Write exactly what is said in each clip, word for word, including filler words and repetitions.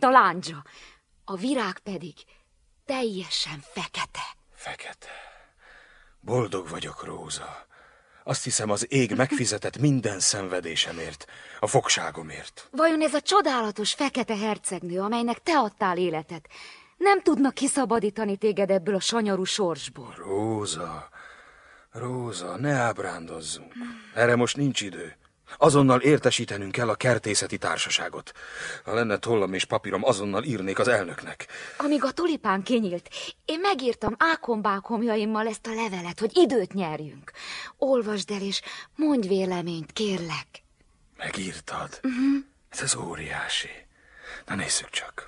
a lándzsa. A virág pedig teljesen fekete. Fekete. Boldog vagyok, Róza. Azt hiszem, az ég megfizetett minden szenvedésemért, a fogságomért. Vajon ez a csodálatos fekete hercegnő, amelynek te adtál életet, nem tudna kiszabadítani téged ebből a sanyarú sorsból? Róza, Róza, ne ábrándozzunk. Erre most nincs idő. Azonnal értesítenünk kell a kertészeti társaságot. Ha lenne tollam és papírom, azonnal írnék az elnöknek. Amíg a tulipán kinyílt, én megírtam ákombákomjaimmal ezt a levelet, hogy időt nyerjünk. Olvasd el, és mondj véleményt, kérlek. Megírtad? Uh-huh. Ez az óriási. Na nézzük csak.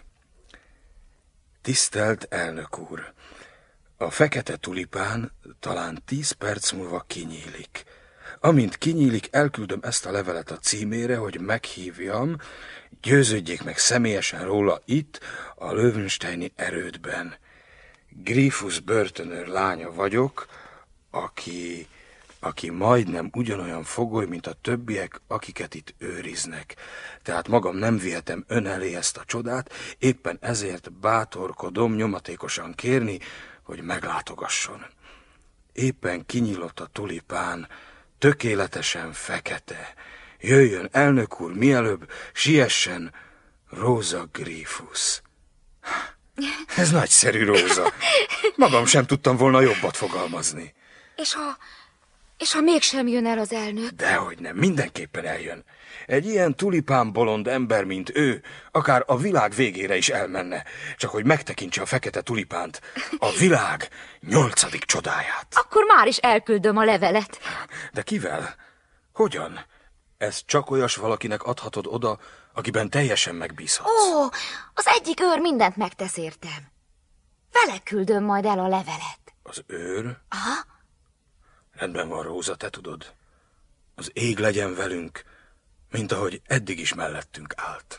Tisztelt elnök úr! A fekete tulipán talán tíz perc múlva kinyílik. Amint kinyílik, elküldöm ezt a levelet a címére, hogy meghívjam, győződjék meg személyesen róla itt, a Löwensteini erődben. Gryphus börtönőr lánya vagyok, aki, aki majdnem ugyanolyan fogoly, mint a többiek, akiket itt őriznek. Tehát magam nem vihetem ön elé ezt a csodát, éppen ezért bátorkodom nyomatékosan kérni, hogy meglátogasson. Éppen kinyílott a tulipán, tökéletesen fekete. Jöjjön, elnök úr, mielőbb, siessen, Róza Gryphus. Ez nagyszerű, Róza. Magam sem tudtam volna jobbat fogalmazni. És ha, és ha mégsem jön el az elnök? Dehogy nem, mindenképpen eljön. Egy ilyen tulipán bolond ember, mint ő, akár a világ végére is elmenne, csak hogy megtekintse a fekete tulipánt, a világ nyolcadik csodáját. Akkor már is elküldöm a levelet. De kivel? Hogyan? Ezt csak olyas valakinek adhatod oda, akiben teljesen megbízhatsz. Ó, az egyik őr mindent megtesz értem. Vele küldöm majd el a levelet. Az őr? Aha. Rendben van, Róza, te tudod. Az ég legyen velünk, mint ahogy eddig is mellettünk állt.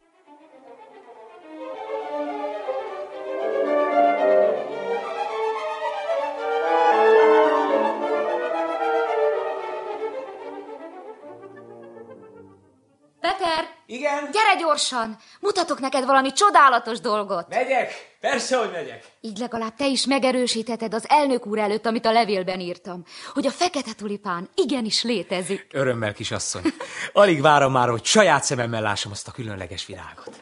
Peter! Igen? Gyere gyorsan! Mutatok neked valami csodálatos dolgot. Megyek? Persze, hogy megyek. Így legalább te is megerősítheted az elnök úr előtt, amit a levélben írtam, hogy a fekete tulipán igenis létezik. Örömmel, kisasszony. Alig várom már, hogy saját szememmel lássam azt a különleges virágot.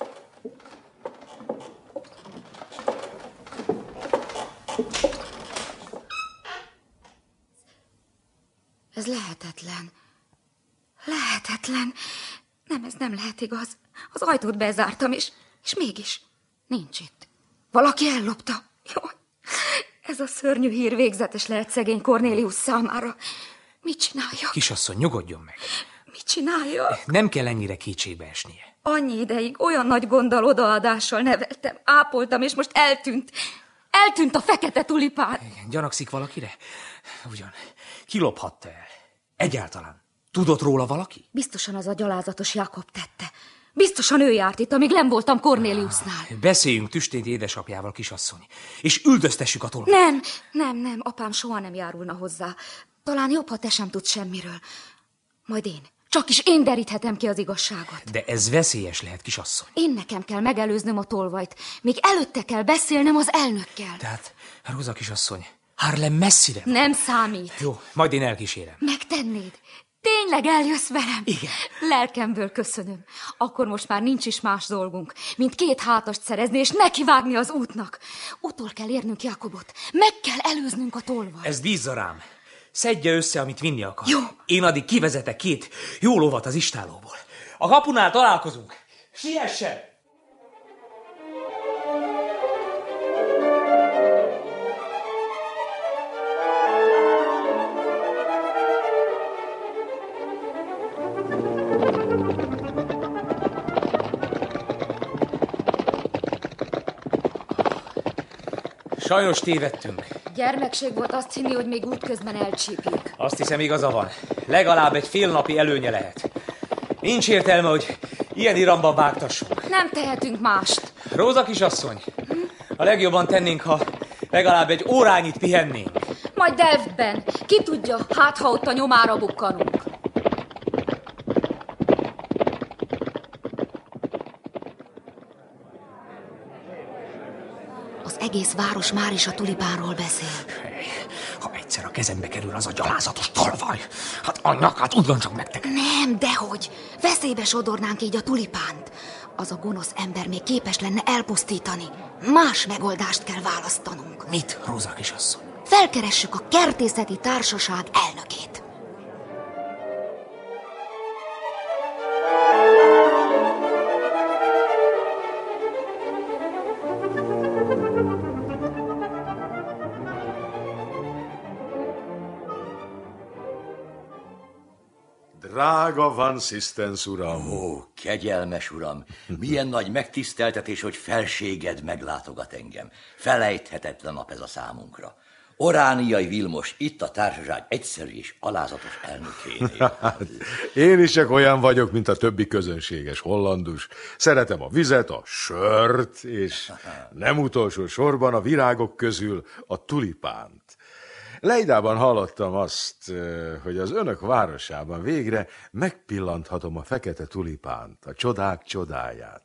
Ez lehetetlen. Lehetetlen. Nem, ez nem lehet igaz. Az ajtót bezártam, és, és mégis nincs itt. Valaki ellopta. Jaj, ez a szörnyű hír végzetes lehet szegény Cornélius számára. Mit csinálja? Kisasszony, nyugodjon meg. Mit csinálja? Nem kell ennyire kétségbe esnie. Annyi ideig olyan nagy gonddal odaadással neveltem, ápoltam, és most eltűnt. Eltűnt a fekete tulipán. Igen, gyanakszik valakire? Ugyan, ki lophatta el? Egyáltalán. Tudott róla valaki? Biztosan az a gyalázatos Jakob tette. Biztosan ő járt itt, amíg nem voltam Cornéliusnál. Ah, beszéljünk tüstént édesapjával, kisasszony, és üldöztessük a tolvat. Nem, nem, nem, apám soha nem járulna hozzá. Talán jobb, ha te sem tudsz semmiről. Majd én. Csak is én deríthetem ki az igazságot. De ez veszélyes lehet, kisasszony. Én nekem kell megelőznöm a tolvajt, még előtte kell beszélnem az elnökkel. Tehát, Róza kisasszony, Harlem messzire van. Nem számít. Jó, majd én elkísérem. Megtennéd? Tényleg eljössz velem? Igen. Lelkemből köszönöm. Akkor most már nincs is más dolgunk, mint két hátast szerezni és nekivágni az útnak. Utol kell érnünk Jakobot. Meg kell előznünk a tolvaj. Ez bízza rám. Szedje össze, amit vinni akar. Jó. Én addig kivezetek két jó lovat az istállóból. A kapunál találkozunk. Siessen! Sajnos tévedtünk. Gyermekség volt azt hinni, hogy még útközben elcsípjük. Azt hiszem, igaza van. Legalább egy fél napi előnye lehet. Nincs értelme, hogy ilyen iramban vágtassunk. Nem tehetünk mást. Róza kisasszony, a legjobban tennénk, ha legalább egy órányit pihennénk. Majd Delftben. Ki tudja, hát ha ott a nyomára bukkanunk. Az egész város már is a tulipánról beszél. Ha egyszer a kezembe kerül az a gyalázatos tolvaj, hát a nyakát ugyancsak megtekerem. Nem, dehogy. Veszélybe sodornánk így a tulipánt. Az a gonosz ember még képes lenne elpusztítani. Más megoldást kell választanunk. Mit, Róza kisasszony? Felkeressük a kertészeti társaság elnökét. Drága Van Assistens uram! Ó, kegyelmes uram, milyen nagy megtiszteltetés, hogy felséged meglátogat engem. Felejthetetlen nap ez a számunkra. Orániai Vilmos itt a társaság egyszerű és alázatos elnökénél. Én is csak olyan vagyok, mint a többi közönséges hollandus. Szeretem a vizet, a sört, és nem utolsó sorban a virágok közül a tulipánt. Leidában hallottam azt, hogy az önök városában végre megpillanthatom a fekete tulipánt, a csodák csodáját.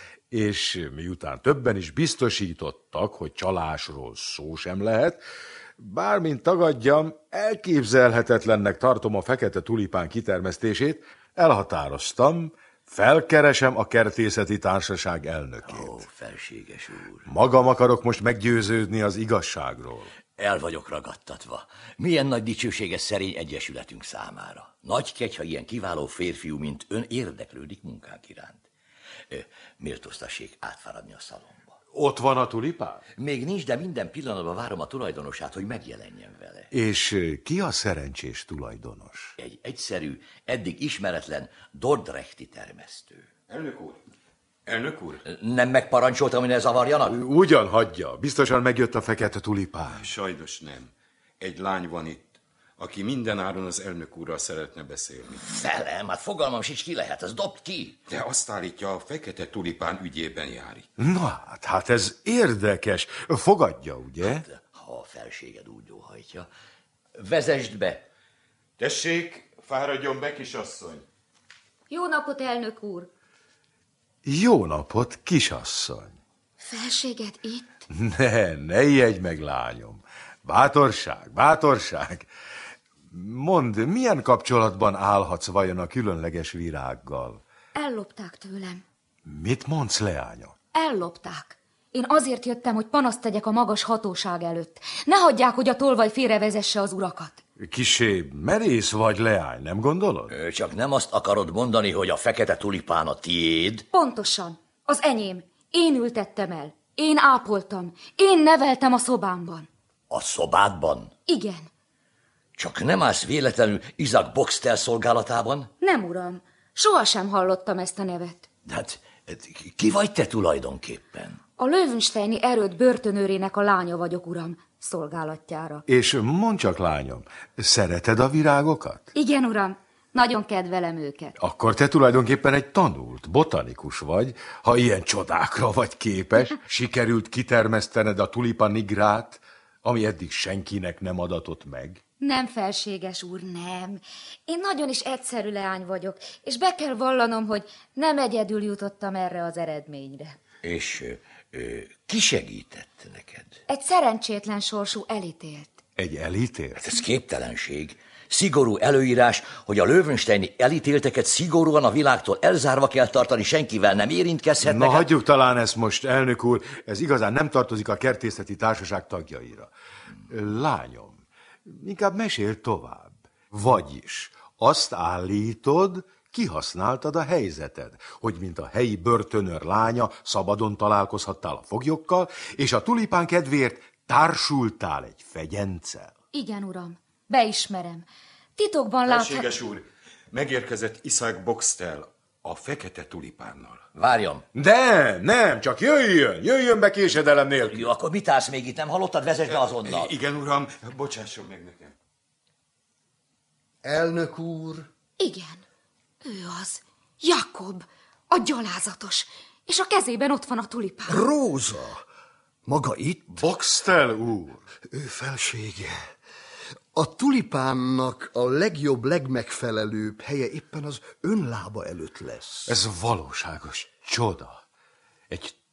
És miután többen is biztosítottak, hogy csalásról szó sem lehet, bármint tagadjam, elképzelhetetlennek tartom a fekete tulipán kitermesztését, elhatároztam, felkeresem a kertészeti társaság elnökét. Ó, felséges úr. Magam akarok most meggyőződni az igazságról. El vagyok ragadtatva. Milyen nagy dicsőséges szerény egyesületünk számára. Nagy kegy, ha ilyen kiváló férfiú, mint ön érdeklődik munkánk iránt. Méltóztassék átfáradni a szalomba. Ott van a tulipán? Még nincs, de minden pillanatban várom a tulajdonosát, hogy megjelenjen vele. És ki a szerencsés tulajdonos? Egy egyszerű, eddig ismeretlen Dordrechti termesztő. Elnök úr! Elnök úr! Nem megparancsoltam, hogy ne zavarjanak? Ugyan hagyja, biztosan megjött a fekete tulipán. Sajnos nem. Egy lány van itt, aki mindenáron az elnök úrral szeretne beszélni. Velem? Hát fogalmam sincs, ki lehet, ez dobd ki. De azt állítja, a fekete tulipán ügyében jár itt. Na, hát, hát ez érdekes. Fogadja, ugye? De, ha a felséged úgy óhajtja. Vezesd be. Tessék, fáradjon be, kisasszony. Jó napot, elnök úr! Jó napot, kisasszony! Felséged itt? Ne, ne ijedj meg, lányom. Bátorság, bátorság. Mondd, milyen kapcsolatban állhatsz vajon a különleges virággal? Ellopták tőlem. Mit mondsz, leánya? Ellopták. Én azért jöttem, hogy panaszt tegyek a magas hatóság előtt. Ne hagyják, hogy a tolvaj félrevezesse az urakat. Kisé merész vagy, leány, nem gondolod? Csak nem azt akarod mondani, hogy a fekete tulipán a tiéd? Pontosan. Az enyém. Én ültettem el. Én ápoltam. Én neveltem a szobámban. A szobádban? Igen. Csak nem állsz véletlenül Isaac Boxtel szolgálatában? Nem, uram. Sohasem hallottam ezt a nevet. De hát ki vagy te tulajdonképpen? A Löwensteini erőd börtönőrének a lánya vagyok, uram, szolgálatjára. És mondd csak, lányom, szereted a virágokat? Igen, uram. Nagyon kedvelem őket. Akkor te tulajdonképpen egy tanult, botanikus vagy, ha ilyen csodákra vagy képes. Sikerült kitermesztened a tulipa nigrát, ami eddig senkinek nem adatott meg. Nem, felséges úr, nem. Én nagyon is egyszerű leány vagyok, és be kell vallanom, hogy nem egyedül jutottam erre az eredményre. És ö, ö, ki segített neked? Egy szerencsétlen sorsú elítélt. Egy elítélt? Hát ez képtelenség. Szigorú előírás, hogy a Löwensteini elítélteket szigorúan a világtól elzárva kell tartani, senkivel nem érintkezhetnek. Na, hagyjuk talán ezt most, elnök úr, ez igazán nem tartozik a kertészeti társaság tagjaira. Lányom, inkább mesél tovább. Vagyis azt állítod, kihasználtad a helyzeted, hogy mint a helyi börtönőr lánya szabadon találkozhattál a foglyokkal, és a tulipán kedvéért társultál egy fegyenccel. Igen, uram, beismerem. Titokban láthat... Felséges úr, megérkezett Isaac Boxtel a fekete tulipánnal. Várjon. De nem, csak jöjjön, jöjjön be késedelem nélkül. Jó, akkor mit állsz még itt, nem hallottad? Vezess be azonnal. Igen, uram, bocsásson meg nekem. Elnök úr. Igen, ő az. Jakob, a gyalázatos. És a kezében ott van a tulipán. Róza. Maga itt? Boxtel úr. Ő felsége. A tulipánnak a legjobb, legmegfelelőbb helye éppen az ön lába előtt lesz. Ez valóságos csoda. Egy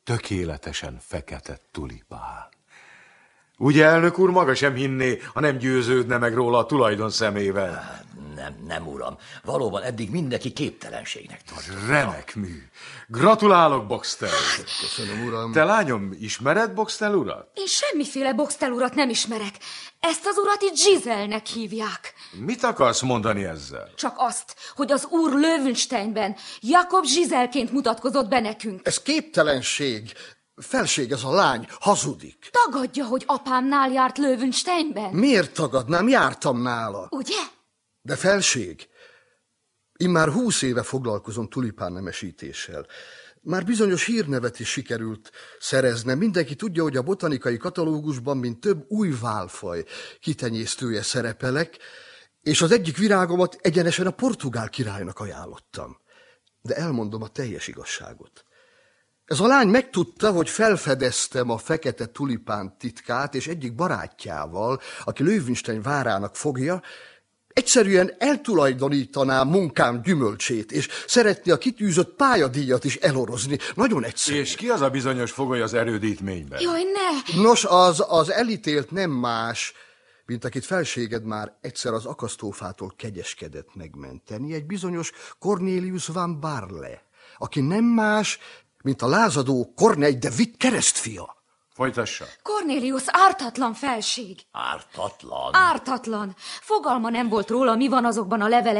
tökéletesen fekete tulipán. Ugye, elnök úr, maga sem hinné, ha nem győződne meg róla a tulajdon szemével? Nem, nem, uram. Valóban eddig mindenki képtelenségnek tartott. Remek mű. Gratulálok, Boxtel. Köszönöm, uram. Te, lányom, ismered Boxtel urat? Én semmiféle Boxtel urat nem ismerek. Ezt az urat itt Giselnek hívják. Mit akarsz mondani ezzel? Csak azt, hogy az úr Löwensteinben Jakob Giselként mutatkozott be nekünk. Ez képtelenség. Felség, ez a lány, hazudik. Tagadja, hogy apámnál járt Löwensteinben. Miért tagadnám? Jártam nála. Ugye? De felség, immár húsz éve foglalkozom tulipán nemesítéssel. Már bizonyos hírnevet is sikerült szereznem. Mindenki tudja, hogy a botanikai katalógusban, mint több új válfaj kitenyésztője szerepelek, és az egyik virágomat egyenesen a portugál királynak ajánlottam. De elmondom a teljes igazságot. Ez a lány megtudta, hogy felfedeztem a fekete tulipán titkát, és egyik barátjával, aki Löwenstein várának fogja, egyszerűen eltulajdonítaná munkám gyümölcsét, és szeretné a kitűzött pályadíjat is elorozni. Nagyon egyszerű. És ki az a bizonyos fogoly az erődítményben? Jaj, ne! Nos, az, az elítélt nem más, mint akit felséged már egyszer az akasztófától kegyeskedett megmenteni, egy bizonyos Cornelius van Barle, aki nem más, mint a lázadó Corneille de Witt keresztfia. Folytassa. Cornelius ártatlan felség. Ártatlan? Ártatlan. Fogalma nem volt róla, mi van azokban a levelekben,